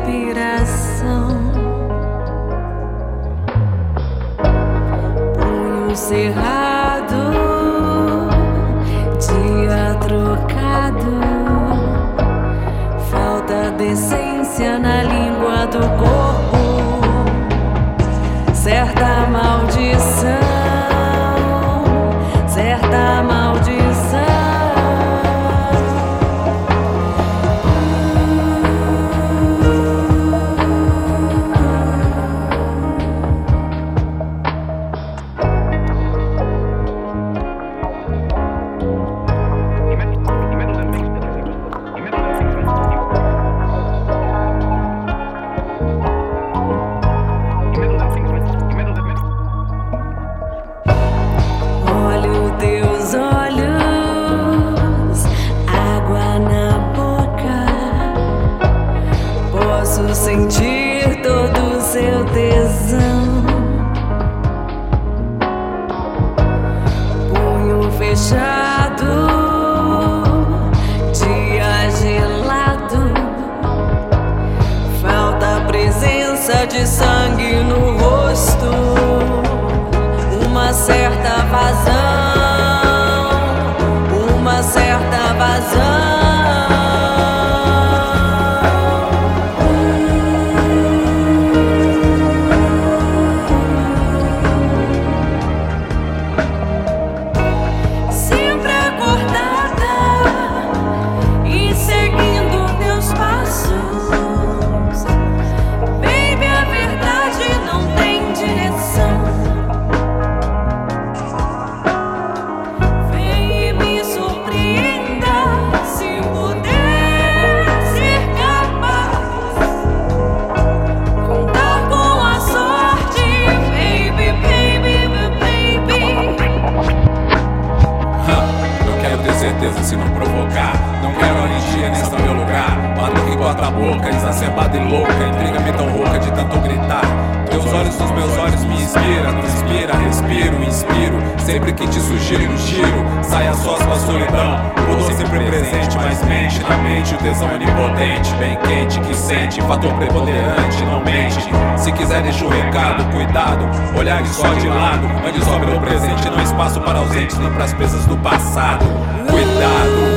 respiração. Punho cerrado, dia trocado, falta decência na língua do corpo, certa maldição, certa maldição. Teus olhos, água na boca, posso sentir todo o seu tesão. Punho fechado, dia gelado, falta a presença de sangue no rosto, uma certa vazão. Uma certa vazão. Sempre acordada e seguindo teus passos, baby, a verdade não tem direção. Se não provocar, não quero anistia nesse meu lugar. Mato que corta a boca, exacerbada e louca, intriga-me tão rouca de tanto gritar. Teus olhos nos meus olhos me inspira, inspira, respiro, inspiro. Sempre que te sugiro no giro, sai a sós com a solidão. Pudor sempre presente, mas mente na mente. O tesão onipotente, bem quente, que sente. Fator preponderante, não mente. Se quiser deixa o recado, cuidado. Olhar só de lado, antes sobre o presente. Não espaço para ausentes, nem pras presas do passado. Cuidado.